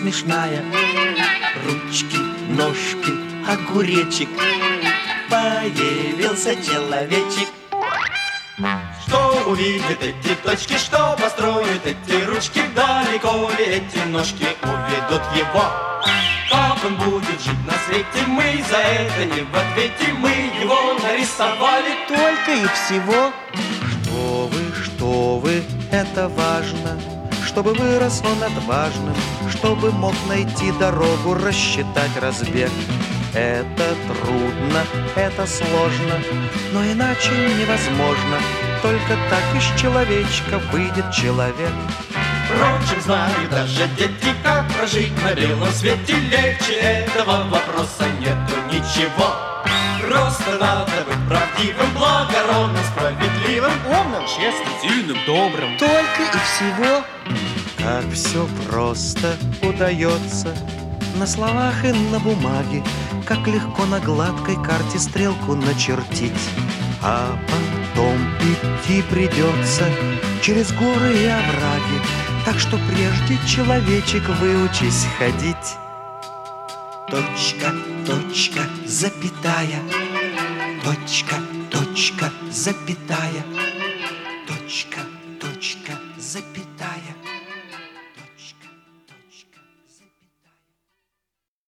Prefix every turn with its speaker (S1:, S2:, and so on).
S1: смешная. Ручки, ножки, огуречек, появился человечек.
S2: Что увидят эти точки, что построят эти ручки, далеко ли эти ножки уведут его? Как он будет жить на свете, мы за это не в ответе, мы его нарисовали
S1: только и всего.
S3: Что вы, это важно, чтобы вырос он отважным, чтобы мог найти дорогу, рассчитать разбег. Это трудно, это сложно, но иначе невозможно. Только так из человечка выйдет человек.
S2: Впрочем, знают даже дети, как прожить на белом свете. Легче этого вопроса нету ничего. Просто надо быть правдивым, благородным, справедливым, умным, честным, сильным, добрым.
S1: Только и всего.
S3: Как все просто удается на словах и на бумаге, как легко на гладкой карте стрелку начертить. А потом идти придется через горы и овраги, так что прежде, человечек, выучись ходить.
S1: Точка, точка, запятая. Точка, точка, запятая. Точка, точка, запятая.